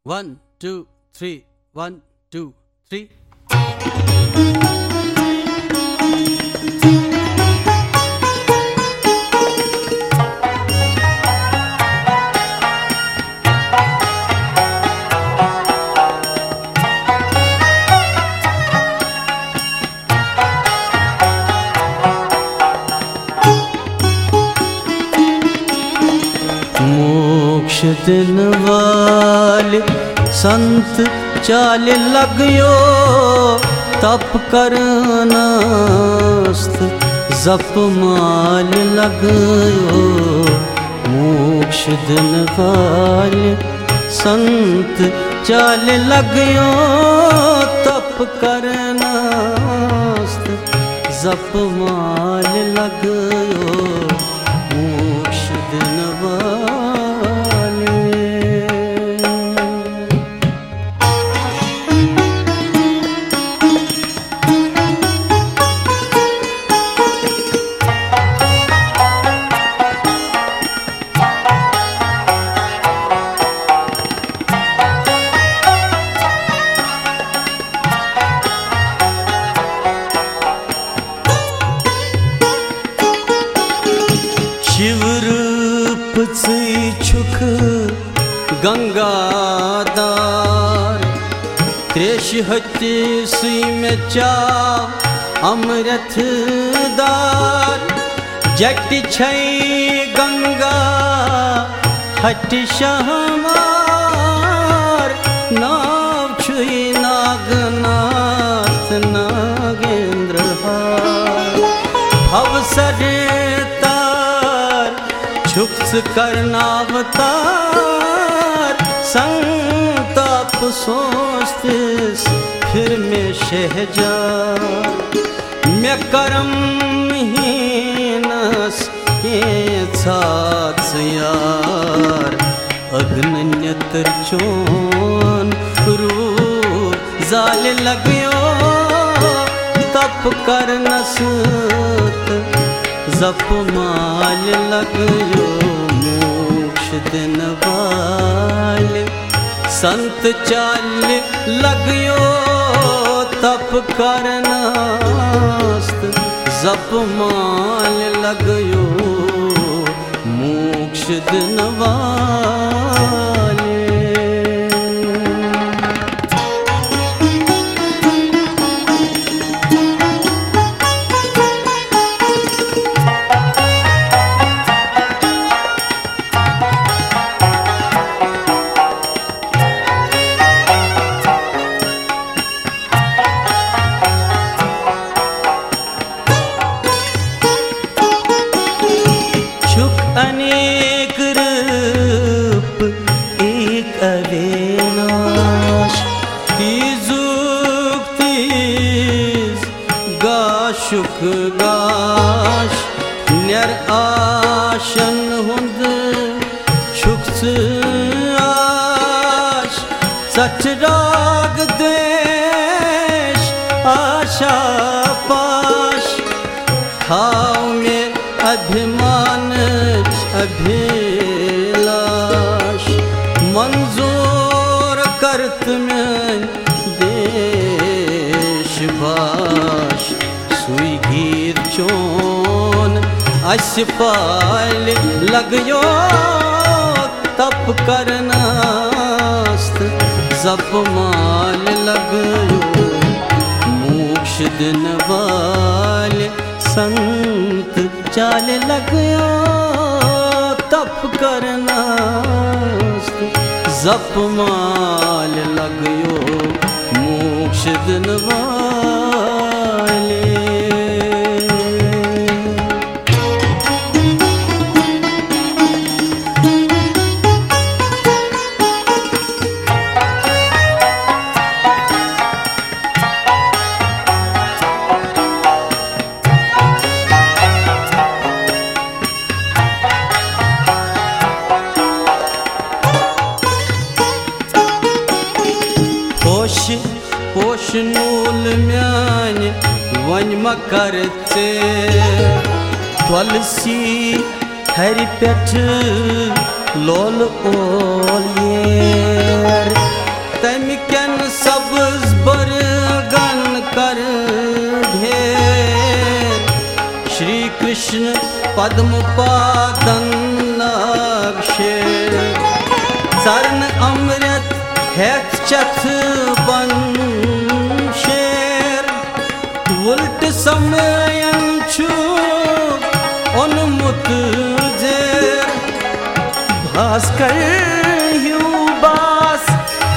1, 2, 3, 1, 2, 3. मोक्ष दिन वाले संत चाल लग्यो तप करनास्त जप माल लग्यो। मोक्ष दिन वाले संत चाल लग्यो तप करनास्त जप माल लग्यो। मोक्ष दिन शिवरूप छुख गंगादार त्रेश हत्य सुई में चाव अमृतदार। जट छै गंगा हट शहमार नाव छुई नागनाथ नागेंद्र हार। भव छुक्स करनावतार संताप सोचतिस फिर में शहजार। मैं करम हीनस के साथ यार अग्नियत्र चोन रूप जाल लग्यो तप करनसत जप माल लग्यो। मोक्ष दिन वाले संत चाल लग्यो तप करनास्त जप माल लग्यो। मोक्ष दिन वाले अनेक रूप एक अविनाश की जुक्तिस गाशुक गाश नर आशन हुंद शुक्स आश। सच राग द्वेष आशा पाश खाओ में अभिमान अभिलाष। मंजूर करत में देश भाष सुई गीर चोन अस्पाल लग्यो तप करनास्त जप माल लग्यो। मोक्ष दिन वाले संत चाल लग्यो तप करनास्त जप माल लग्यो। मोक्ष दिन वाले पोष नूल म्यान वन मकरते तुलसी हरि पेठ लोल ओलियर पद्म पादन नक्शे चरण अमृत हेथ चथ बन शेर उल्ट समयन छु उन्मुत जेर भास्कर ह्यू बास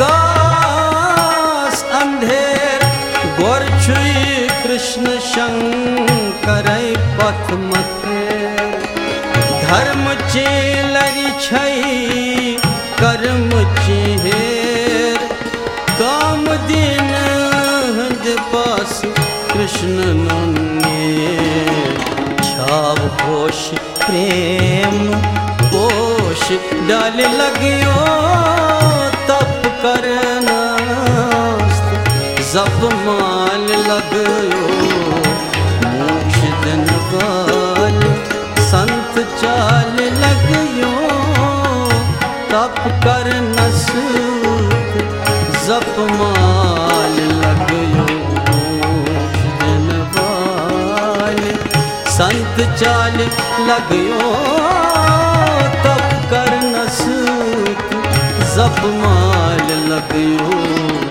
कास अंधेर गोर छुई कृष्ण शंकर पथ मथे धर्म चेलरि छई कर्म चेहेर काम दिन हज पास कृष्ण नन्हे छाव होश प्रेम पोष डाल लगियो तप करना जप माल लगयो मोक्ष दिन काल संत चाल लगयो तप कर नसूत जप माल लगयो मोक्ष दिन काल संत चाल लगयो तप कर नसूत जप माल लगयो।